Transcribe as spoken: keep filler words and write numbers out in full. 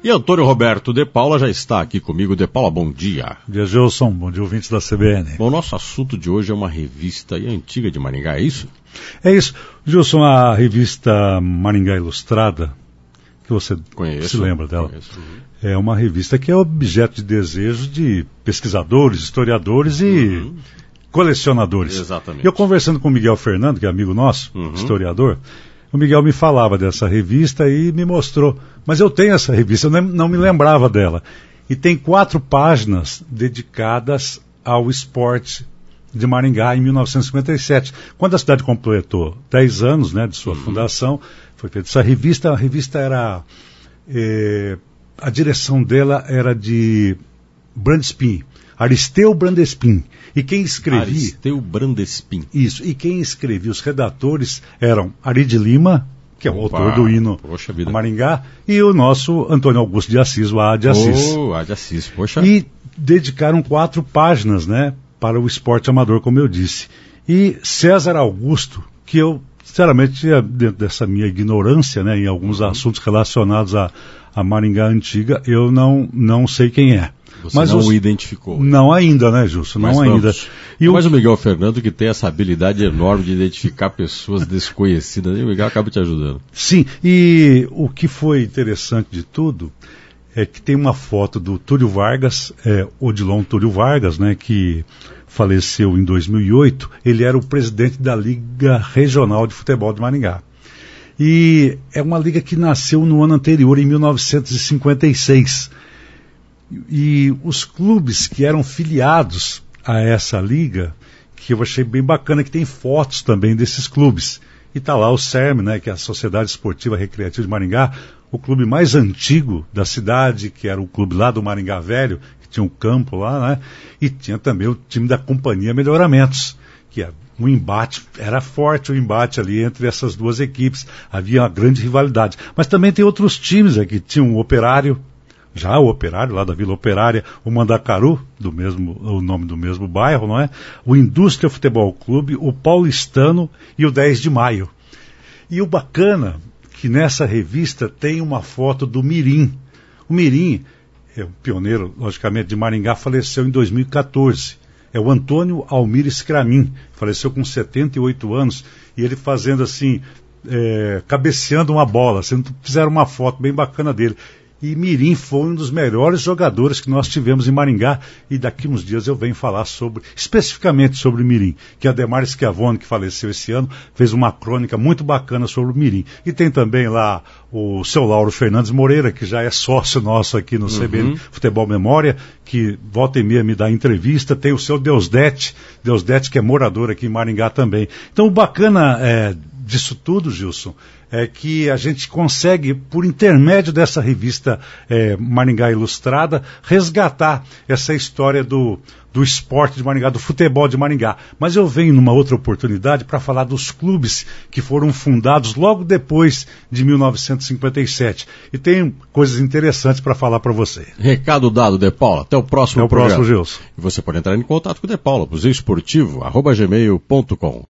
E Antônio Roberto de Paula já está aqui comigo. De Paula, bom dia. Bom dia, Gilson. Bom dia, ouvintes da C B N. Bom, nosso assunto de hoje é uma revista antiga de Maringá, é isso? É isso. Gilson, a revista Maringá Ilustrada, que você Conheço, se lembra dela, conheço. é uma revista que é objeto de desejo de pesquisadores, historiadores e uhum. colecionadores. Exatamente. Eu conversando com o Miguel Fernando, que é amigo nosso, uhum. historiador, o Miguel me falava dessa revista e me mostrou. Mas eu tenho essa revista, eu não, não me lembrava dela. E tem quatro páginas dedicadas ao esporte de Maringá em mil novecentos e cinquenta e sete. Quando a cidade completou dez anos, né, de sua uhum. fundação, foi feita essa revista. A revista era... Eh, a direção dela era de Brandespin, Aristeu Brandespin. E quem escrevia... Aristeu Brandespin. Isso. E quem escrevia, os redatores eram Ari de Lima, que é o Opa, autor do hino Maringá, e o nosso Antônio Augusto de Assis, o A de Assis. Oh, A de Assis, poxa. E dedicaram quatro páginas, né, para o esporte amador, como eu disse. E César Augusto, que eu, sinceramente, dentro dessa minha ignorância, né, em alguns uhum. assuntos relacionados a, a Maringá antiga, eu não, não sei quem é. Você mas não os... o identificou. Não ainda, né, Justo? Não mas ainda. E mas o... o Miguel Fernando, que tem essa habilidade enorme de identificar pessoas desconhecidas, e o Miguel acaba te ajudando. Sim, e o que foi interessante de tudo é que tem uma foto do Túlio Vargas, é, Odilon Túlio Vargas, né, que faleceu em dois mil e oito. Ele era o presidente da Liga Regional de Futebol de Maringá. E é uma liga que nasceu no ano anterior, em mil novecentos e cinquenta e seis. E os clubes que eram filiados a essa liga, que eu achei bem bacana, que tem fotos também desses clubes. E está lá o S E R M, né, que é a Sociedade Esportiva Recreativa de Maringá, o clube mais antigo da cidade, que era o clube lá do Maringá Velho, que tinha um campo lá, né, e tinha também o time da Companhia Melhoramentos, que é um embate, era forte o embate ali entre essas duas equipes, havia uma grande rivalidade. Mas também tem outros times aqui, tinha um Operário, já o Operário, lá da Vila Operária, o Mandacaru, do mesmo, o nome do mesmo bairro, não é? O Indústria Futebol Clube, o Paulistano e o dez de maio. E o bacana, que nessa revista tem uma foto do Mirim. O Mirim, é um pioneiro, logicamente, de Maringá, faleceu em dois mil e quatorze. É o Antônio Almir Scramin, faleceu com setenta e oito anos, e ele fazendo assim, é, cabeceando uma bola, assim, fizeram uma foto bem bacana dele. E Mirim foi um dos melhores jogadores que nós tivemos em Maringá, e daqui uns dias eu venho falar sobre, especificamente sobre o Mirim, que a Ademar Schiavone, que faleceu esse ano, fez uma crônica muito bacana sobre o Mirim. E tem também lá o seu Lauro Fernandes Moreira, que já é sócio nosso aqui no uhum. C B N Futebol Memória, que volta e meia me dá entrevista. Tem o seu Deusdete, Deusdete que é morador aqui em Maringá também. Então o bacana é, disso tudo, Gilson, é que a gente consegue, por intermédio dessa revista é, Maringá Ilustrada, resgatar essa história do, do esporte de Maringá, do futebol de Maringá. Mas eu venho numa outra oportunidade para falar dos clubes que foram fundados logo depois de mil novecentos e cinquenta e sete. E tem coisas interessantes para falar para você. Recado dado, De Paula. Até o próximo Até o programa. próximo, Gilson. E você pode entrar em contato com o De Paula, museu esportivo arroba gmail ponto com.